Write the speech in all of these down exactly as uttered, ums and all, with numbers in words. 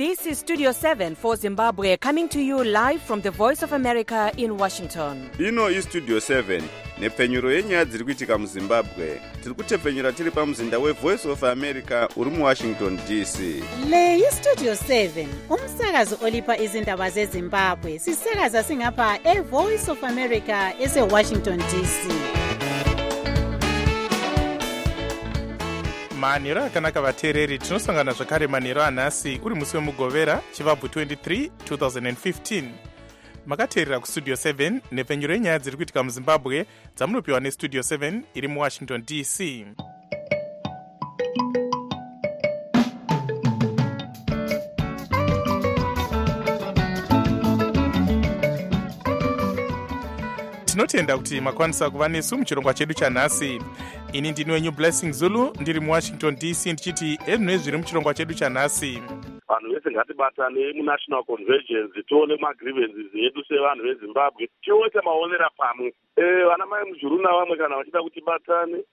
This is Studio seven for Zimbabwe, coming to you live from the Voice of America in Washington. Ino is Studio seven, nepfenyuro yenyaya dziri kuitika muZimbabwe. Tiri kutepfenyura tiri pamuzinda weVoice of America uri muWashington D C. Le yi Studio seven, umsakazo olipa izindaba zeZimbabwe. Sisakaza singapha eVoice of America eseWashington D C. manhero akanaka vateereri, tinosangana zvakare manhero anhasi uri musi wemugovera chivabvu twenty-three twenty fifteen. makateerera kustudio seven nepfenyuro yenyaya dziri kuitika muZimbabwe dzamunopiwa nestudio seven iri muWashington D C. tinotenda kuti makwanisa kuva nesu muchirongwa chedu chanhasi. Ini ndini wenyu Blessing Zulu ndiri muWashington D C ndichiti ezvino zviri muchirongwa chedu chanhasi. Vanhu vese ngatibatane munational convergence tione magrievances edu sevanhu veZimbabwe tioita maonera pamwe. Eh vana mai muzhuru navamwe kana vachida kuti batane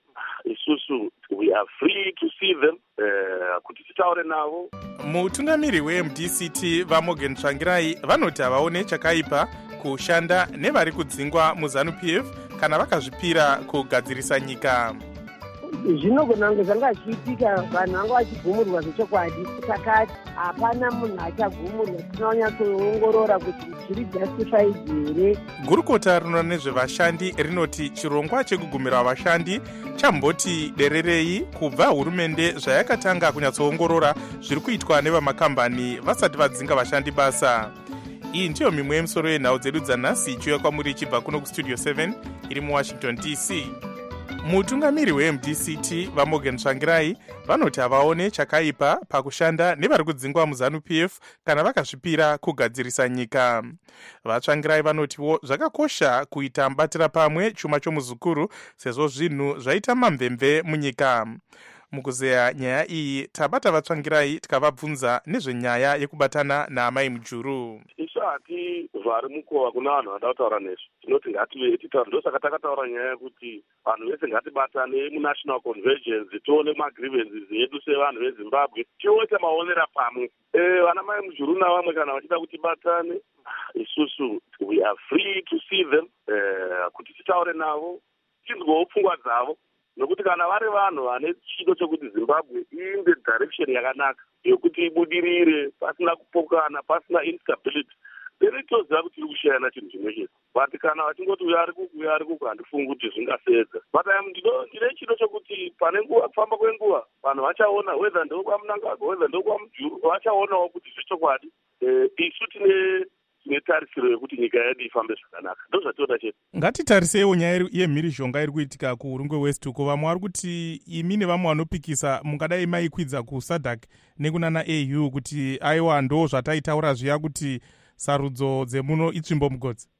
isusu we are free to see them eh kuti titaure navo. Mutungamiri weM D C T vaMorgan Tsvangirai vanoti havaone chakaipa kushanda nevari kudzingwa muZANU-P F kana vakazvipira kugadzirisa nyika. Zvinogona kunge zvanga zvichiitika vanhu vanga vachigumurwa zvechokwadi, takati hapana munhu achagumurwa, tinonyatsoongorora kuti zviri justified here. Gurukota rinoona nezvevashandi rinoti chirongwa chekugumira vashandi chamboti dererei kubva hurumende zvayakatanga kunyatsoongorora zviri kuitwa nevamakambani vasati vadzinga vashandi basa. Iyi ndiyo mimwe yemisoro yenhau dzedu dzanhasi ichiuya kwamuri ichibva kuno kustudio seven iri muWashington D C. Mutungamiri weM D C T vaMorgan Tsvangirai vanoti havaone chakaipa pakushanda nevari kudzingwa muZANU-P F kana vakazvipira kugadzirisa nyika. VaTsvangirai vanotiwo zvakakosha kuita mubatira pamwe chuma chomuzukuru sezvo zvinhu zvaita mamvemve munyika. Mukuzeya nyaya iyi tabata vaTsvangirai tikavabvunza nezvenyaya yekubatana naamai mujuru. Isu hati vari mukova kuna vanhu vada kutaura nezvo. Tinoti ngative titaura, ndosaka takataura nyaya yekuti vanhu vese ngatibatane munational convergence tione magrievances edu sevanhu veZimbabwe tioita maonera pamwe. Eh vana mai mujuru navamwe kana vachida kuti batane isusu we are free to see them eh kuti titaure navo tinzwewo pfungwa dzavo. Nokuti kana vari vanhu vane chido chekuti Zimbabwe iinde direction yakanaka yokuti ibudirire pasina kupokana, pasina instability, tenitoziva kuti tiri kushayana chinhu chimwe chete. But kana vachingoti uyo ari kuku uyo ari kuku handifungi kuti zvingaseedza. But ndine chido chekuti pane nguva kufamba kwenguva vanhu vachaona whether ndokwaMunangagwa whether ndokwaMujuru vachaonawo kuti zvechokwadi isu tine netarisiro yekuti nyika yedu ifambe zvakanaka. Ndozvatinoda chete. Ngatitariseiwo nyaya yemhirizhonga iri kuitika kuRungwe West uko. Vamwe vari kuti imi nevamwe vanopikisa mungadai maikwidza kuSADC nekunana A U kuti aiwa ndo zvataitaura zviya kuti sarudzo dzemuno itsvimbo mugodzi.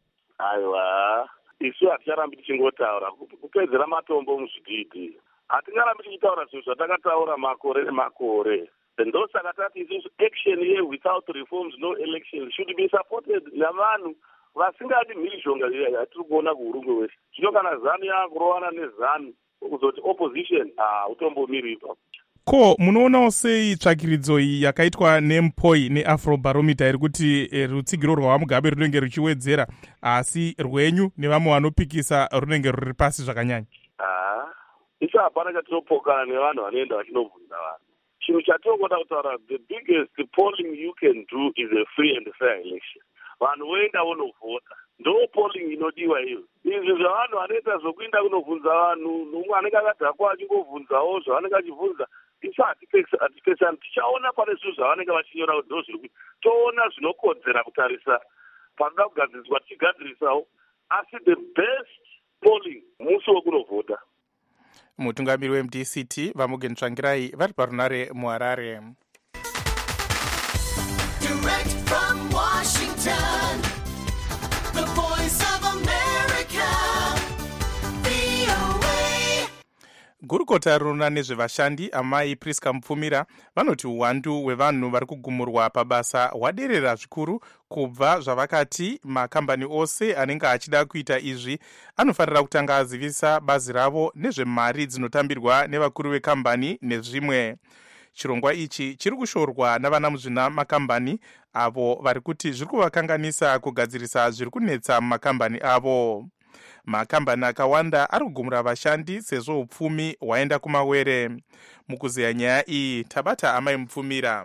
Aiwa, isu haticharambi tichingotaura kupedzera matombo muzvidhidhi. Hatingarambi tichitaura zvinhu zvatakataura makore nemakore. Ndosaka tati isusu action here without reforms no election should be supported navanhu vasingadi mhirizhonga yatiri kuona kuRungwe West. Zvino kana ZANU yakurovana neZANU kuzoti opposition ah utombomiripa. Ko munoonawo sei tsvakiridzo iyi yakaitwa neMpoi neAfrobarometer iri kuti e, rutsigiro rwaMugabe runenge ruchiwedzera asi rwenyu nevamwe vanopikisa runenge ruri pasi zvakanyanya? Ah, isu hapana chatinopokana nevanhu vanoenda vachinobvunza vanhu. Chinhu chatingoda kutaura, the biggest the polling you can do is a free and fair election. Vanhu voenda vonovhota. Ndo polling inodiwa iyo. Izvi zvavanhu vanoita zvokuenda kunovhunza vanhu, nomwe anenge akadhakwa achingovhunzawo zvavanenge achibvunza, isu hatipesani. Tichaona pane zvinhu zvavanenge vachinyora kuti ndo zviri kuita. Toona zvinokodzera kutarisa panoda kugadziriswa tichigadzirisawo. Asi the best polling musi wekunovhota. Mutungamiri weM D C T vaMorgan Tsvangirai vari parunare muHarare. Direct from Washington, the Voice of America, V O A. Gurukota rinoona nezvevashandi amai Priska Mupfumira vanoti uwandu hwevanhu vari kugumurwa pabasa hwaderera zvikuru kubva zvavakati makambani ose anenge achida kuita izvi anofanira kutanga azivisa bazi ravo nezvemari dzinotambirwa nevakuru vekambani nezvimwe. chirongwa ichi chiri kushorwa navana muzvina makambani avo vari kuti zviri kuvakanganisa kugadzirisa zviri kunetsa mumakambani avo. Makambani akawanda ari kugumura vashandi sezvo upfumi hwaenda kumawere. Mukuzeya nyaya iyi tabata amai mupfumira.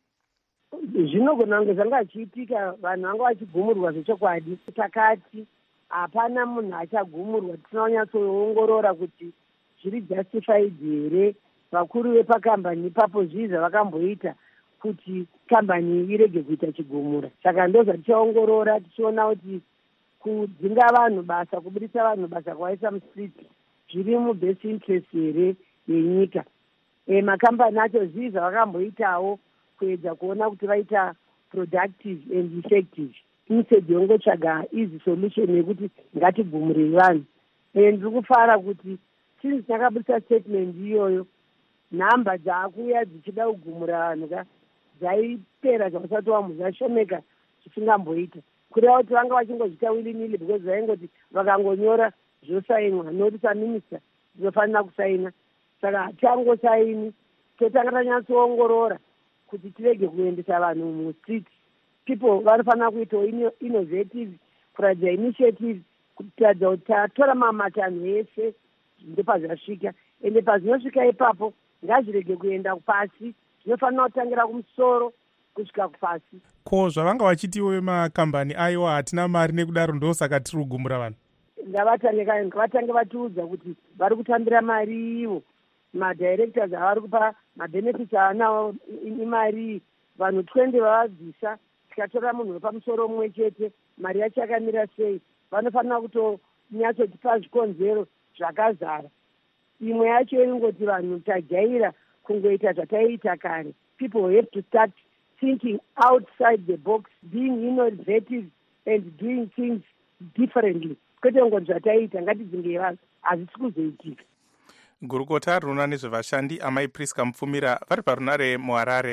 Zvinogona kunge zvanga achiitika vanhu vanga vachigumurwa zvechokwadi. Takati hapana munhu achagumurwa, tisina kunyatsoongorora kuti zviri justified here. Vakuru vepakambani ipapo zvii zvavakamboita kuti kambani irege kuita chigumura. Saka ndo zvatichaongorora tichiona kuti kudzinga vanhu basa, kubudisa vanhu basa, kuvaisa mustriti zviri mubest interest here yenyika. E, makambani acho zvii zvavakamboitawo kuedza kuona kuti vaita productive and effective instead yongotsvaga easy solution yekuti ngatigumurei vanhu. E, ndiri kufara kuti since takabudisa statement iyoyo, nhamba dzaakuuya dzichida kugumura vanhu ka dzaipera zvavasati vamwe zvashomeka zvisingamboita. Kureva kuti vanga vachingozvita wilinili because vaingoti vakangonyora zvosainwa notice aminister dzinofanira kusaina. Saka hatiangosaini, totanga tanyatsoongorora kuti tirege kuendesa vanhu mustreet. People vanofanira kuitawo innovative kuraja initiative kutaridza kuti tatora mamatanho ese ndopazvasvika, ende pazvinosvika ipapo ngazvirege kuenda pasi, zvinofanira kutangira kumusoro kusvika kupasi. Ko zvavanga vachitiwo vemakambani aiwa hatina mari nekudaro ndosaka tiri kugumura vanhu. Ngavatange kai ngavatange vatiudza kuti vari kutambira mari ivo. Madirectors avari kupa mabenefits anawo imari. Vanhu twenty vavabvisa, tikatora munhu wepamusoro mumwe chete, mari yacho yakamira sei. Vanofanira kutonyatsotipa zvikonzero zvakazara. Imwe yacho ingoti vanhu tajaira kungoita zvataiita kare. People have to start thinking outside the box, being innovative and doing things differently. Kwete ngoti zvataiita ngatidzinge vanhu, hazvisi kuzoitika. Gurukota rinoona nezvevashandi amai Priska Mupfumira vari parunare muHarare.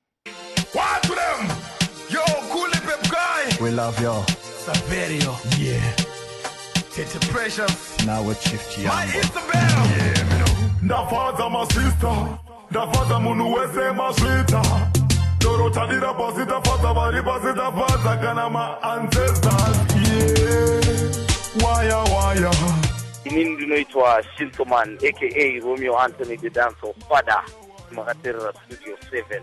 What to them? Yo, cool pep guy. We love you. Saverio. Yeah. Tete Precious. Now with Chief Chiambo. My Isabel. Yeah, me know. Ndafaza my sister. Ndafaza munu wese maswita. Dorota dira posita faza bari posita faza kana my ancestors. Yeah. Waya waya. Inini ndinoitwa Shintoman aka Romeo Anthony the Dancer Father Makaterera Studio seven.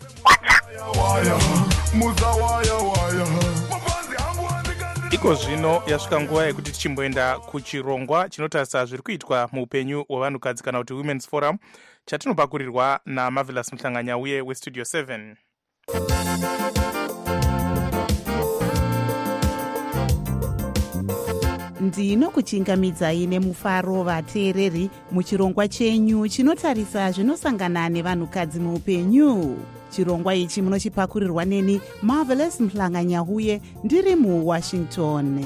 Waya muza waya waya. Iko zvino yasvika nguva yekuti tichimboenda kuchirongwa chinotarisa zviri kuitwa muupenyu hwevanhukadzi kana kuti Women's Forum chatinopakurirwa naMarvelous Mhlanganyauye weStudio seven. ndinokuchingamidzai nemufaro vateereri muchirongwa chenyu chinotarisa zvinosangana nevanhukadzi muupenyu. Chirongwa ichi munochipakurirwa neni Marvelous Mhlanganyauye ndiri muWashington.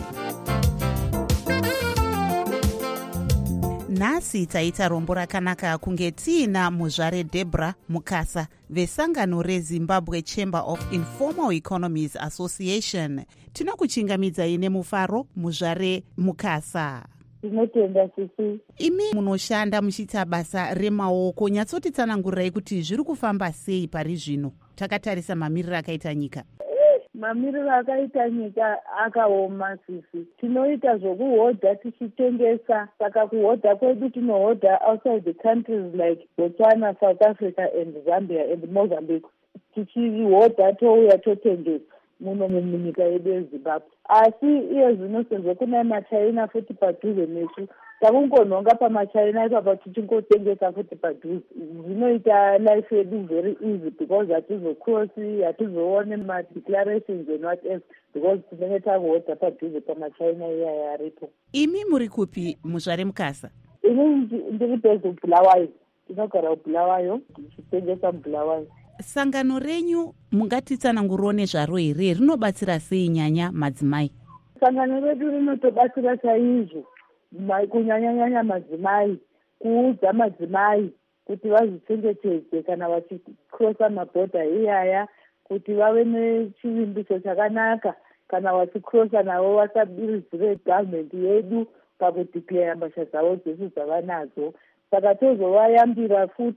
Nhasi taita rombo rakanaka kunge tiina muzvare Debra Mukasa vesangano reZimbabwe Chamber of Informal Economies Association. Tinokuchingamidzai nemufaro muzvare Mukasa. Tinotenda sisi. Imi munoshanda muchiita basa remaoko, nyatsotitsanangurirai kuti zviri kufamba sei pari zvino takatarisa mamiriro akaita nyika. Mamiriro akaita nyika akaoma sisi. Tinoita zvokuhodha tichitengesa, saka kuhodha kwedu tinohodha outside the countries like Botswana, South Africa and Zambia and Mozambique. Tichihodha touya totengesa muno munyika yedu yeZimbabwe. Asi iye zvino sezvo kuna maChina futi padhuze nesu, takungonhonga pamaChina ipapo tichingotengesa futi padhuze. Zvinoita life yedu very easy because hatizocrossi, hatizoone madeclarations and whatever because tinenge takuhodha padhuze pamaChina iyaya aripo. Imi muri kupi muzvare Mukasa? Ini ndiri based kuBulawayo. Tinogara kuBulawayo, tichitengesa Bulawayo. Sangano renyu mungatitsanangurawo nezvaro here, rinobatsira sei nyanya madzimai? Sangano redu rinotobatsira chaizvo kunyanyanyanya madzimai, kuudza madzimai kuti vazvichengetedze kana vachikrosa mabhodha iyaya, kuti vave nechivimbiso chakanaka kana vachikrosa navo vasabiridzire gavhmendi yedu pakudhikleya mbasha dzavo dzese dzavanadzo. Saka tozovayambira futi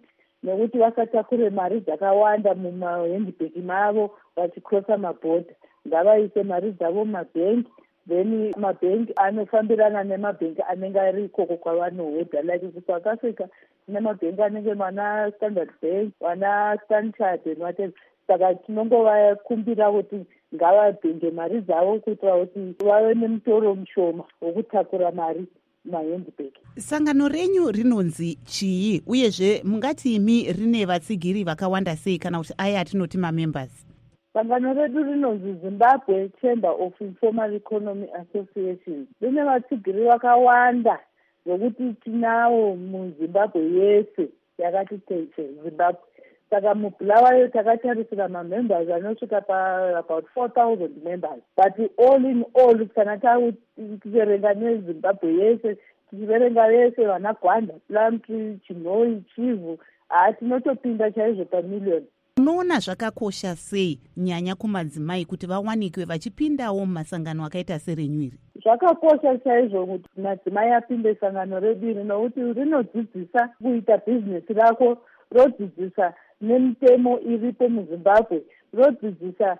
nekuti vasatakure mari dzakawanda mumahandbag mavo vachikrosa mabhodha. Ngavaise mari dzavo mumabhengi, then mabhengi anofambirana nemabhengi anenge ari ikoko kwavanohodha. Like kuSouth Africa tine mabhengi anenge mana Standard Bank, wana Stanchart and whatever. Saka tinongovakumbira kuti ngavabhenge mari dzavo kuitira kuti vave nemutoro mushoma wokutakura mari mahandbag. Sangano renyu rinonzi chii, uyezve mungati imi rine vatsigiri vakawanda sei kana kuti aya atinoti mamembers? Sangano redu rinonzi Zimbabwe Chamber of Informal Economy Association. Rine vatsigiri vakawanda zvokuti tinawo muZimbabwe yese yakati tete Zimbabwe. Saka mubulawayo takatarisira mamembers anosvika pa about four thousand members. But all in all, kana takuverenga neZimbabwe yese, tichiverenga vese vana Gwanda, Plumtree, Chinoi, Chivu, hatinotopinda chaizvo pamiliyoni. Unoona zvakakosha sei nyanya kumadzimai kuti vawanikwe vachipindawo mumasangano akaita serenyuiri? Zvakakosha chaizvo kuti madzimai apinde sangano redu iri nokuti rinodzidzisa kuita bhizinesi rako, rodzidzisa nemitemo iripo muZimbabwe, rodzidzisa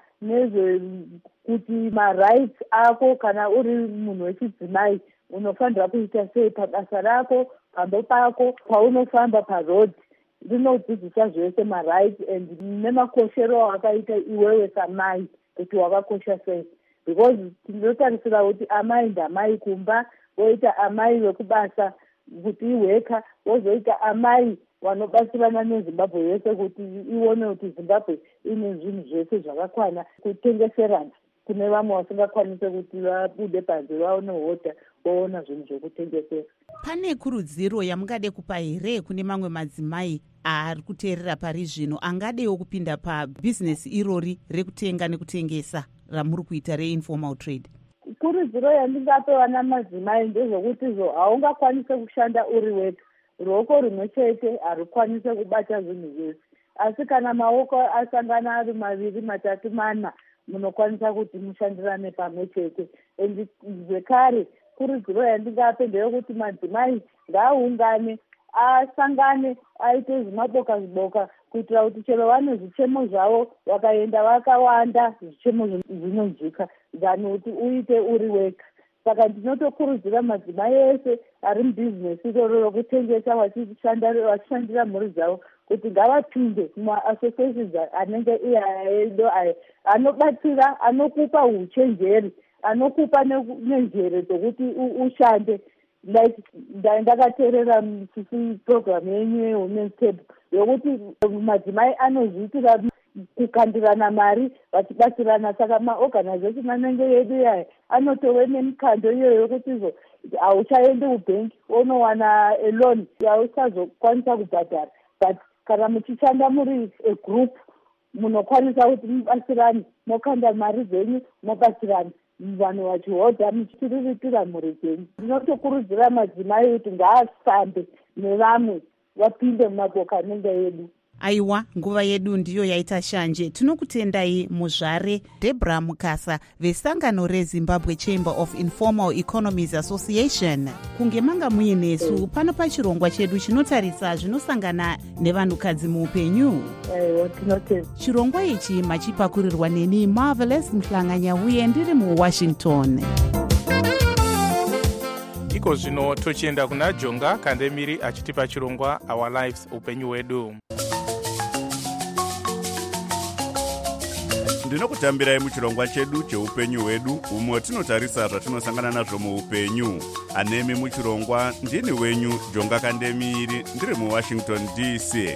nezvekuti marights ako kana uri munhu wechidzimai unofanira kuita sei pabasa rako, pambo pako, paunofamba paroad. Rinodzidzisa zvese marights and nemakoshero akaita iwewe samai kuti wakakosha sei. Because tinotarisira kuti amai ndamai kumba, woita amai wekubasa kuti iweka, wozoita amai vanobatsirana neZimbabwe yese kuti ione kuti Zimbabwe ine zvinhu zvese zvakakwana kutengeserana kune vamwe vasingakwanise kuti vabude panze vaone hodha voona zvinhu zvokutengesera. Pane kurudziro yamungade kupa here kune mamwe madzimai ari kuteerera pari zvino angadewo kupinda pabhizinesi irori rekutenga nekutengesa ramuri kuita reinformal trade? Kurudziro yandingape vana madzimai ndezvokuti zvo haungakwanise kushanda uri wega. Ruoko rumwe chete harukwanise kubata zvinhu zvese, asi kana maoko asangana ari maviri matatu mana munokwanisa kuti mushandirane pamwe chete. And zvekare kurudziro yandingape ndeyekuti madzimai ngaaungane, asangane, aite zvimaboka zviboka kuitira kuti chero vane zvichemo zvavo vakaenda vakawanda zvichemo zvinonzwika than kuti uite uri wega. Saka ndinotokurudzira madzimai ese ari mubhizinesi iroro rokutengesa vachishandira mhuri dzavo kuti ngavapinde mumaassociations anenge iyaedo aya anobatsira, anokupa uchenjeri, anokupa nenjere dzokuti ushande. Like ndakateerera sisi program yenyu yewomen's table yokuti madzimai anozviitira kukandirana mari vachibatsirana. Saka maorganization anenge yedu yayo anotove nemikando iyoyo yokuti zo hauchaendi kubhengi unowana eloni yausazokwanisa kubhadhara, but kana muchishanda muri egroup munokwanisa kuti mubatsirane, mokanda mari dzenyu mobatsirana, vanhu vachihodha muchiriritira mhuri dzenyu. Ndinotokurudzira madzimai kuti ngaafambe nevamwe vapinde mumaboka anenge yedu. Aiwa, nguva yedu ndiyo yaita shanje. Tinokutendai muzvare Debra Mukasa vesangano reZimbabwe Chamber of Informal Economies Association. Kunge manga muinesu pano pachirongwa chedu chinotarisa zvinosangana nevanhukadzi muupenyu. Aiwa, tinotenda. Chirongwa ichi machipakurirwa neni Marvelous Mhlanganya uye ndiri muWashington. Iko zvino tochienda kuna Jonga Kandemiri achitipa chirongwa Our Lives upenyu hwedu. Ndinokutambirai muchirongwa chedu cheupenyu hwedu umwe tinotarisa zvatinosangana nazvo muupenyu. Anemi muchirongwa ndini wenyu Jonga Kandemiri ndiri muWashington D C.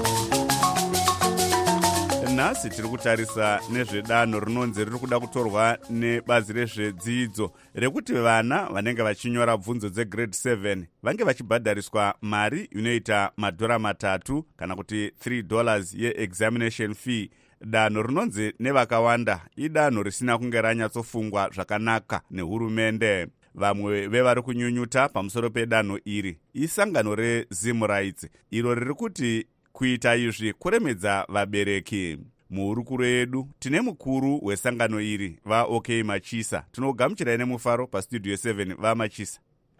Nhasi tiri kutarisa nezvedanho rinonzi riri kuda kutorwa nebazi rezvedzidzo rekuti vana vanenge vachinyora bvunzo dzegrade seven vange vachibhadhariswa mari inoita madhora matatu kana kuti three dollars yeexamination fee. Danho rinonzi nevakawanda idanho risina kunge ranyatsofungwa zvakanaka nehurumende. Vamwe vevari kunyunyuta pamusoro pedanho iri isangano reZim Rights iro riri kuti kuita izvi kuremedza vabereki. Muhurukuro yedu tine mukuru wesangano iri vaOK Machisa. Tinogamuchirai nemufaro pastudio seven vaMachisa.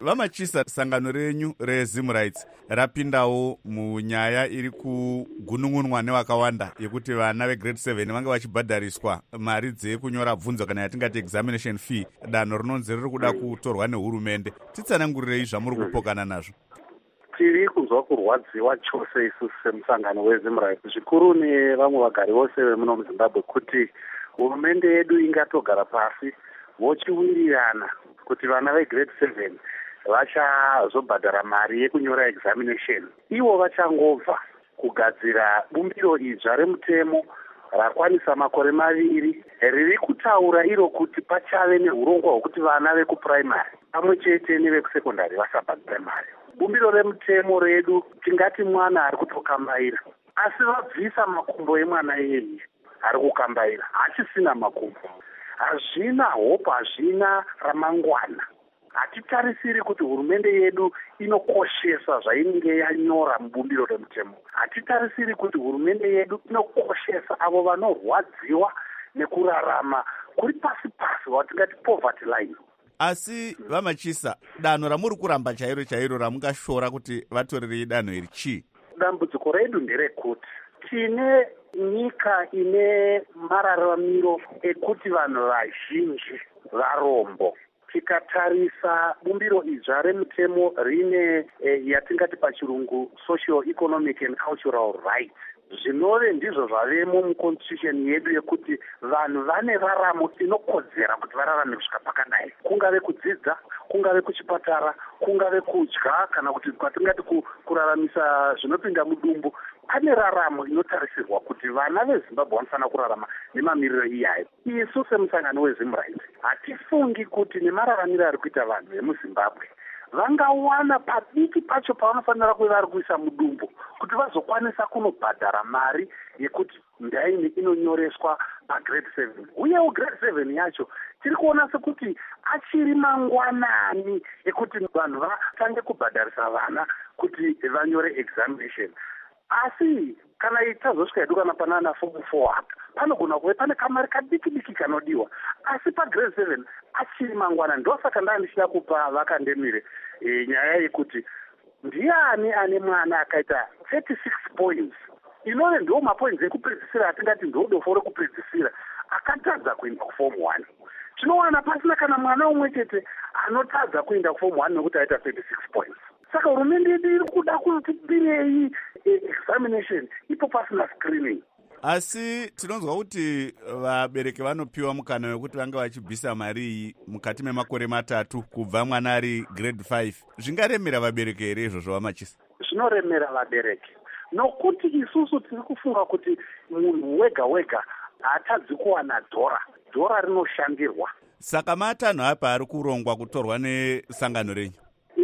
Vamachisa, sangano renyu reZimRights rapindawo munyaya iri kugunungunwa nevakawanda yekuti vana vegrade seven vange vachibhadhariswa mari dzekunyora bvunzo kana yatingati examination fee. Danho rinonzi riri kuda kutorwa nehurumende. Titsanangurirei zvamuri kupokana nazvo. Tiri kunzwa kurwadziwa chose isusu semusangano weZimRights, zvikuru nevamwe vagari vose vemuno muZimbabwe, kuti hurumende yedu ingatogara pasi vochiwirirana kuti vana vegrade seven vachazobhadhara mari yekunyora examination. Ivo vachangobva kugadzira bumbiro idzva remutemo rakwanisa makore maviri riri kutaura iro kuti pachave neurongwa hwekuti vana vekupuraimari pamwe chete nevekusekondari vasabhadhara mari. Bumbiro remutemo redu tingati mwana ari kutokambaira, asi vabvisa makumbo emwana iyeye ari kukambaira, hachisina makumbo, hazvina hope, hazvina ramangwana. Hatitarisiri kuti hurumende yedu inokoshesa zvainenge yanyora mubumbiro remutemo. Hatitarisiri kuti hurumende yedu inokoshesa avo vanorwadziwa nekurarama kuri pasi pasi, watingati poverty line. Asi Vamachisa, danho ramuri kuramba chairo chairo ramungashora kuti vatorerei danho iri chii? Dambudziko redu nderekuti tine nyika ine mararamiro ekuti vanhu vazhinji varombo. Tikatarisa bumbiro idzva remutemo rine eh, yatingati pachirungu social economic and cultural rights, zvinove ndizvo zvavemo muconstitution yedu yekuti vanhu vane raramo inokodzera kuti vararame kusvika pakadai, kungave kudzidza, kungave kuchipatara, kungave kudya, kana kuti kwatingati kuraramisa zvinopinda mudumbu. Pane raramo inotarisirwa kuti vana veZimbabwe vanofanira kurarama nemamiriro iyayo. Isu semusangano weZimRights hatifungi kuti nemararamiro ari kuita vanhu vemuZimbabwe vangawana padiki pacho pavanofanira kuva vari kuisa mudumbu kuti vazokwanisa kunobhadhara mari yekuti ndaini inonyoreswa pagrade seven. Uyewo grade seven yacho tiri kuona sekuti achiri mangwanani ekuti vanhu vatange kubhadharisa vana kuti vanyore examination. Asi kana itazosvika edu kana panana form four apa panogona kuve pane kamari kadiki diki kanodiwa, asi pagrade seven achiri mangwana. Ndosaka ndandichida kupa vakandemire e, nyaya yekuti ndiani ane mwana akaita thirty-six points, inove ndo mapoints ekupedzisira atingati ndo dofo rekupedzisira, akatadza kuenda kuform one. Tinowana pasina kana mwana umwe chete anotadza kuenda kuform one nekuti aita thirty-six points. Saka hurumende yedu iri kuda kuti birei examination ipo pasina screening. Asi tinonzwa kuti vabereki vanopiwa mukana wekuti vange vachibvisa mari iyi mukati memakore matatu kubva mwana ari grade five. Zvingaremera vabereki here izvozvo Vamachisa? Zvinoremera vabereki nokuti isusu tiri kufunga kuti munhu wega wega haatadzi kuwana dhora, dhora rinoshandirwa. Saka matanho apa ari kurongwa kutorwa nesangano renyu?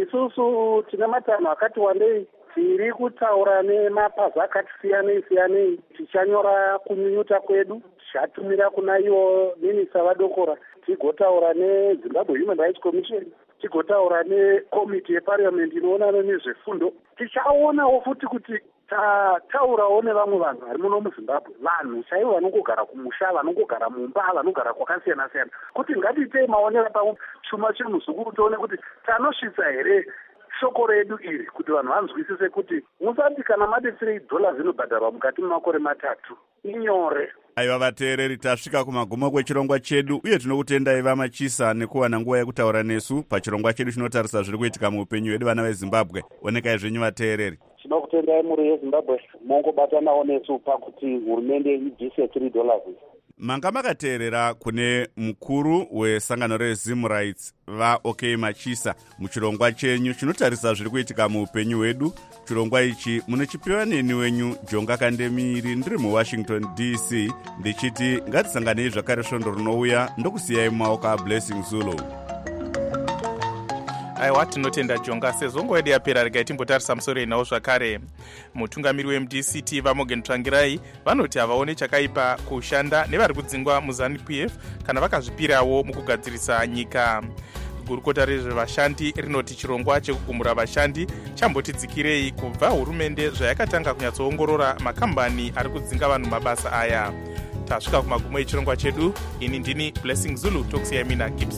Isusu tine matanho akati wandei. Tiri kutaura nemapazi akati siyanei siyanei, tichanyora kunyunyuta kwedu, tichatumira kuna ivo minisa vadokora, tigotaura neZimbabwe Human Rights Commission, tigotaura nekomiti yeparliament inoonana nezvefundo. Tichaonawo futi kuti tataurawo nevamwe vanhu vari muno muZimbabwe, vanhu chaivo vanongogara kumusha, vanongogara mumba, vanogara kwakasiyana siyana, kuti ngatiitei maonera pachuma chiri muzukuru tione kuti tanosvitsa here shoko redu iri kuti vanhu vanzwisise kuti musati kana madetsere dhola zinobhadharwa mukati memakore matatu inyore. Aiwa vateereri, tasvika kumagumo kwechirongwa chedu uye tinokutendai Vamachisa nekuwana nguva yekutaura nesu pachirongwa chedu chinotarisa zviri kuitika muupenyu hwedu vana veZimbabwe. Onekai zvenyu vateereri. Tinokutendai muri yeZimbabwe, mongobatanawo nesu pakuti hurumende ibvise three dollars. Manga makateerera kune mukuru wesangano reZimRights vaOK Machisa muchirongwa chenyu chinotarisa zviri kuitika muupenyu hwedu. Chirongwa ichi munochipiwa neni wenyu Jonga Kandemiri, ndiri muWashington D C, ndichiti ngatisanganei zvakare svondo rinouya, ndokusiyai mumaoko aBlessing Zulu. Aiwa, tinotenda Jonga. Sezongo yedu yapera regai timbotarisa musoro inawo zvakare. Mutungamiri weM D C T Vamogen Tsvangirai vanoti havaone chakaipa kushanda nevari kudzingwa muZANU-P F kana vakazvipirawo mukugadzirisa nyika. Gurukota rezvevashandi rinoti chirongwa chekugumura vashandi chambotidzikirei kubva hurumende zvayakatanga kunyatsoongorora makambani ari kudzinga vanhu mabasa aya. Tasvika kumagumo echirongwa chedu. Ini ndini Blessing Zulu, tokusiyai mina Gibbs.